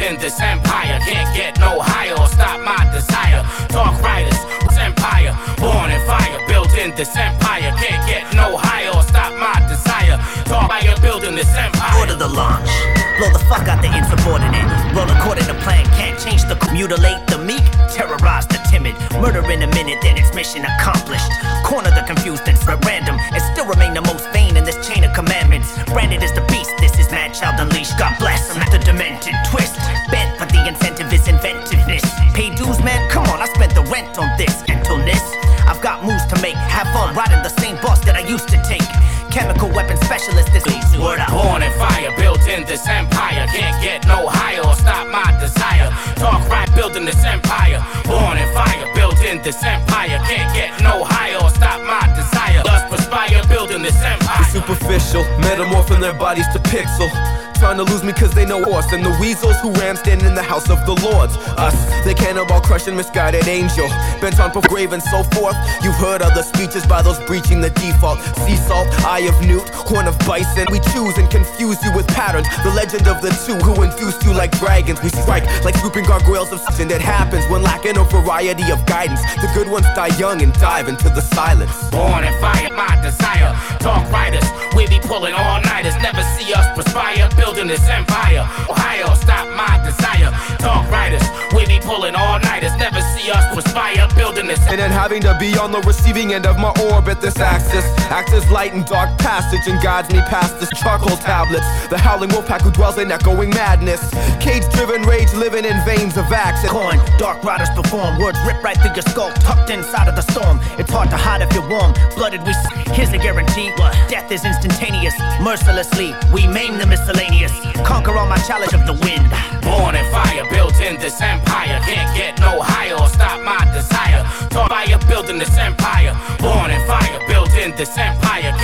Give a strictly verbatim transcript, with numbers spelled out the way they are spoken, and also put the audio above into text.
building this empire. Can't get no higher or stop my desire. Talk writers, empire, born in fire. Building this empire. Can't get no higher or stop my desire. Talk fire, building this empire. Order the launch. Blow the fuck out the insubordinate. Roll according to plan, can't change the mutilate the meek, terrorize the timid. Murder in a minute, then it's mission accomplished. Corner the confused and at random, and still remain the most vain in this chain of commandments. Branded as the beast, this is mad child unleashed. God bless him at the demented twist. Bent, but the incentive is inventiveness. Pay dues, man, come on, I spent the rent on this. Gentleness, I've got moves to make. Have fun riding the same bus that I used to take. Chemical weapon specialist, this leads word out. Born in fire, built in this empire. Can't get no higher or stop my desire. Talk right, building this empire. Born in fire, built in this empire. Can't get no higher or stop my desire. Lust perspire, building this empire. The superficial, metamorphing their bodies to pixel. Trying to lose me cause they know us. And the weasels who ram stand in the house of the lords. Us, they cannibal crushing misguided angel. Bent on grave and so forth. You've heard other speeches by those breaching the default. Sea salt, eye of newt, horn of bison. We choose and confuse you with patterns. The legend of the two who induced you like dragons. We strike like swooping gargoyles of such, and it happens when lacking a variety of guidance. The good ones die young and dive into the silence. Born in fire, my desire. Talk writers, we be pulling all-nighters. Never see us perspire, building this empire. Ohio, stop my desire. Talk writers, we be pulling all-nighters. Never see us perspire, building this. And then having to be on the receiving end of my orbit. This axis acts as light and dark passage and guides me past this charcoal tablets. The howling wolf pack who dwells in echoing madness. Cage-driven rage living in veins of axe. Coin, dark riders perform. Words rip right through your skull, tucked inside of the storm. It's hard to hide if you're warm. Blooded we s- here's the guarantee. What? Death is instantaneous. Mercilessly, we maim the miscellaneous. Conquer all my challenge of the wind. Born in fire, built in this empire. Can't get no higher or stop my desire. Talk fire, building this empire. Born in fire, built in this empire.